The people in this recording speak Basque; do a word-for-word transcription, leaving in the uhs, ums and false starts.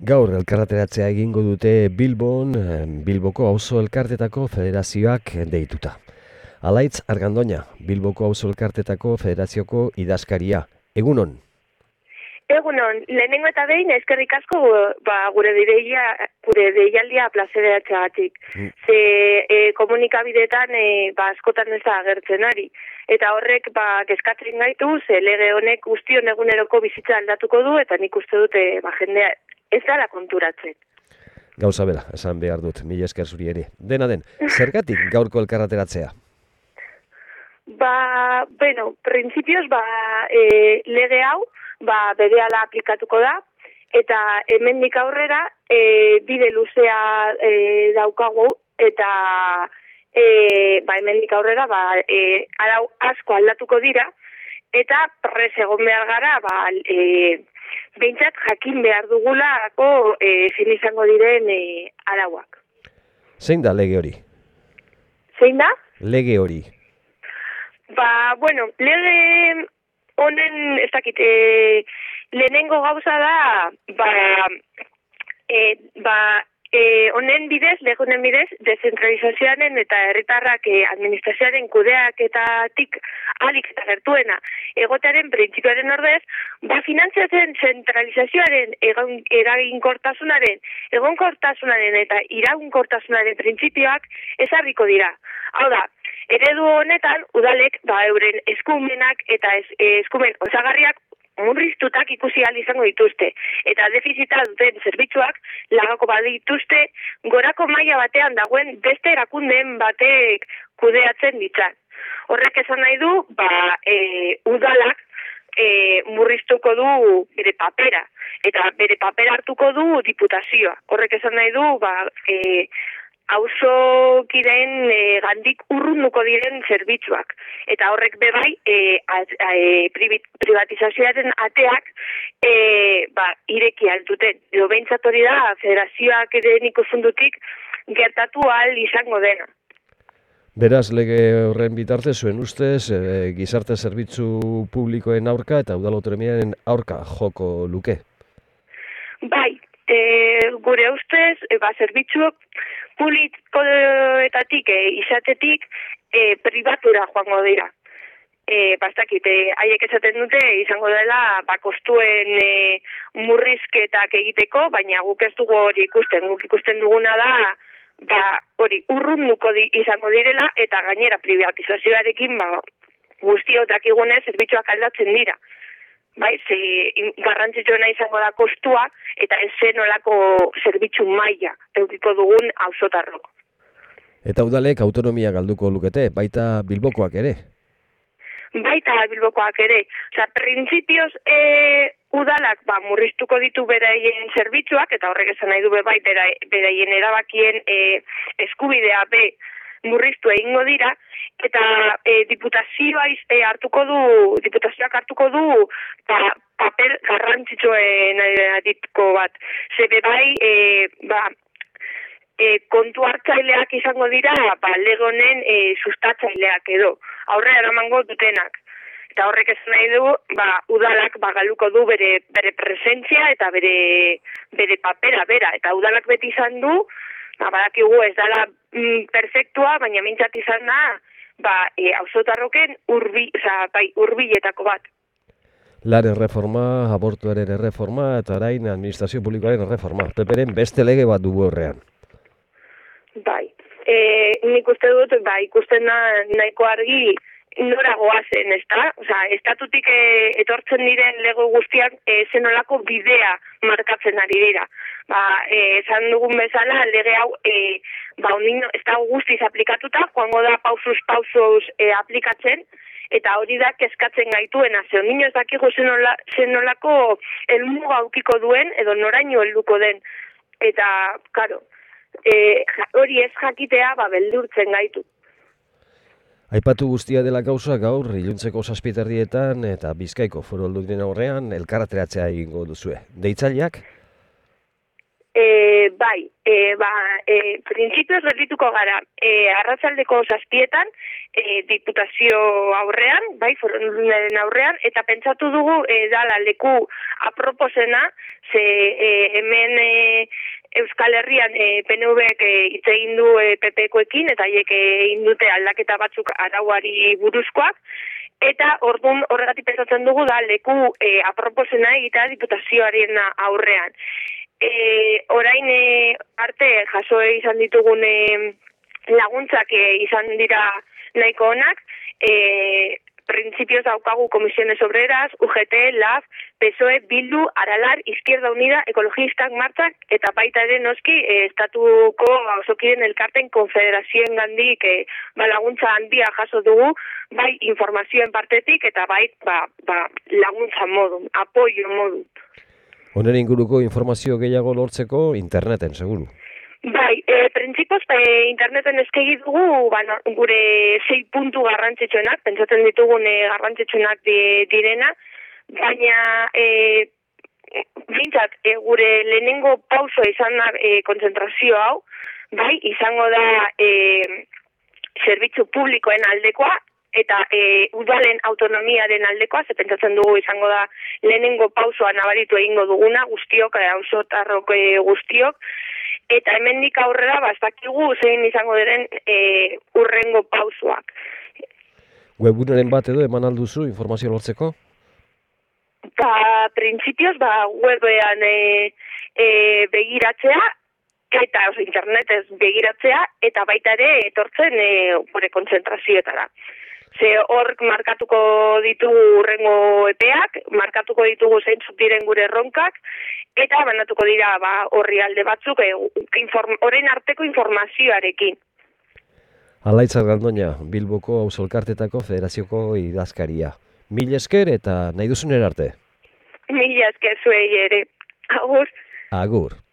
Gaur elkarreteratzea egingo dute Bilbon, Bilboko auzo elkartetako federazioak deituta. Alaitz Argandoña, Bilboko auzo elkartetako federazioko idazkaria. Egunon? Egunon, lehenengo eta behin eskerrik asko ba, gure deia, gure deialdia plazeratzeagatik. Mm. Ze e, komunikabideetan e, ba, askotan ez da agertzen ari. Eta horrek ba, kezkatzen gaitu, ze lege honek guztion eguneroko bizitza aldatuko du, eta nik uste dute ba, jendea ez dala konturatzen. Gauza bera, esan behar dut, mila esker zuri ere. Dena den, zergatik gaurko elkarreteratzea? Ba, bueno, prinsipioz, ba, e, lege hau, ba, berehala aplikatuko da, eta hemendik aurrera e, bide luzea e, daukagu, eta e, ba, hemendik aurrera ba, e, arau asko aldatuko dira, eta prez egon behar gara, ba, e, behintzat jakin behar dugulako e, zein izango diren e, arauak. Zein da lege hori? Zein da? Lege hori. Ba, bueno, lege honen, ez dakit, e, lehenengo gauza da, ba, e, ba, e, honen bidez, lege honen bidez, dezentralizazioaren eta herritarrak e, administrazioaren kudeaketatik alik eta gertuena egotearen printzipioaren ordez, ba, finantziatzen zentralizazioaren egon, eraginkortasunaren, egonkortasunaren eta iraunkortasunaren printzipioak ezarriko dira. Hau da, eredu honetan, udalek ba, euren eskumenak eta es, eskumen osagarriak murriztutak ikusi ahal izango dituzte. Eta defizita duten zerbitzuak lagako badituzte gorako maila batean dagoen beste erakundeen batek kudeatzen ditzan. Horrek esan nahi du, ba, e, udalak e, murriztuko du bere papera. Eta bere papera hartuko du diputazioa. Horrek esan nahi du, ba, e, auzokideen e, gandik urrunduko diren zerbitzuak. Eta horrek bebai e, e, privatizazioaren ateak e, ba, ireki altuten. Edo behintzat hori da, federazioak ere ikusundutik gertatu ahal izango dena. Beraz, lege horren bitarte zuen ustez, e, gizarte zerbitzu publikoen aurka eta udal autonomiaren aurka joko luke? Bai, e, gure ustez, e, ba, zerbitzuak publikoetatik, e, izatetik, e, pribatura joango dira. E, bastakit, e, haiek esaten dute, izango dela, ba, kostuen e, murrizketak egiteko, baina guk ez dugu hori ikusten. Guk ikusten duguna da, ba, hori urrunduko di, izango direla, eta gainera privatizazioarekin, ba, guztiotak igunez, zerbitzuak aldatzen dira. Bai, ze garrantzitsuena izango da kostua eta ez zenolako zerbitzu maila edukiko dugun auzotarrok. Eta udalek autonomia galduko lukete, baita Bilbokoak ere? Baita Bilbokoak ere. Osea, printzipioz e, udalak ba, murriztuko ditu beraien zerbitzuak, eta horrek esan nahi du bai beraien erabakien e, eskubidea be murriztu egingo dira, eta e, diputazioa e, hartuko du, diputazioak hartuko du pa, paper garrantzitsuen aditko bat. Zebe bai, e, ba, e, kontu hartzaileak izango dira, ba, legonen e, sustatzaileak edo, aurrera eramango dutenak. Eta horrek esan nahi du, ba, udalak ba, galuko du bere, bere presentzia eta bere, bere papera bera. Eta udalak beti izan du, ba, badakigu ez dela mm, perfektua, baina mintzat izan da, ba, e, auzotarroken urbi, oza, bai, urbiletako bat. Laren reforma, abortuaren erreforma eta orain administrazio publikoaren erreforma. Peperen beste lege bat dugu horrean. Bai, e, nik uste dut, ba, ikusten da nahiko argi nora goazen, ez da? Oza, estatutik e, etortzen diren lego guztiak e, zenolako bidea markatzen ari dira. Ba, e, esan dugun bezala, lege hau, e, ba, ondino, ez da guztiz aplikatuta, joango da pausuz pausuz e, aplikatzen, eta hori da kezkatzen gaituena, ze ondino ez dakigu zenola, zenolako helmuga aukiko duen, edo noraino helduko den. Eta, karo, e, hori ez jakitea, ba, beldurtzen gaitu. Aipatu guztia dela gauza gaur, iluntzeko zazpiterdietan eta Bizkaiko Foru Aldundiaren aurrean elkarreteratzea egingo duzue. Deitzaileak? E, bai, e, ba, e, printzipioz berdituko gara, e, arratsaldeko zazpietan, e, diputazio aurrean, bai, forondunaren aurrean, eta pentsatu dugu e, dala leku aproposena, ze e, hemen e, Euskal Herrian e, P N Vek e, hitz egin du e, P P-koekin, eta haiek egin dute aldaketa batzuk arauari buruzkoak, eta orduan horregatik pentsatzen dugu da leku e, aproposena egitea diputazioaren aurrean. E, orain e, arte jaso izan ditugun e, laguntzak e, izan dira nahiko onak, e, printzipioz daukagu Comisiones Obreras, U G T, L A B, P S O E, Bildu, Aralar, Izquierda Unida, Ekologistak Martzak, eta baita ere noski e, estatuko ausokideen elkarten konfederazioen gandik e, ba, laguntza handia jaso dugu, bai informazioen partetik eta bai ba, ba, laguntza modu, apoio modu. Honen inguruko informazio gehiago lortzeko interneten, seguru. Bai, e, printzipioz e, interneten eskegi dugu ba, no, gure sei puntu garrantzitsuenak, pentsatzen ditugun e, garrantzitsuenak di, direna, baina e, bintzat, e, gure lehenengo pauso izan da e, kontzentrazio hau, bai, izango da e, zerbitzu publikoen aldekoa, eta e, udalen autonomiaren aldekoa, ze pentsatzen dugu izango da lehenengo pausoa nabaritu egingo duguna, guztiok, e, auzotarrok e, guztiok, eta hemendik aurrera bastakigu zein izango diren e, urrengo pausoak. Webguneren bat edo eman alduzu informazio lortzeko? Ba, printzipioz, ba, webean e, e, begiratzea, eta oso internetez begiratzea, eta baita ere etortzen e, gure kontzentrazioetara. Ze hork markatuko ditugu urrengo epeak, markatuko ditugu zeintzuk diren gure erronkak, eta banatuko dira ba, horri alde batzuk e, inform, orain arteko informazioarekin. Alaitz Argandoña, Bilboko Auzo Elkarteetako Federazioko idazkaria. Mil esker eta nahi duzunen arte. Mila esker zuei ere. Agur. Agur.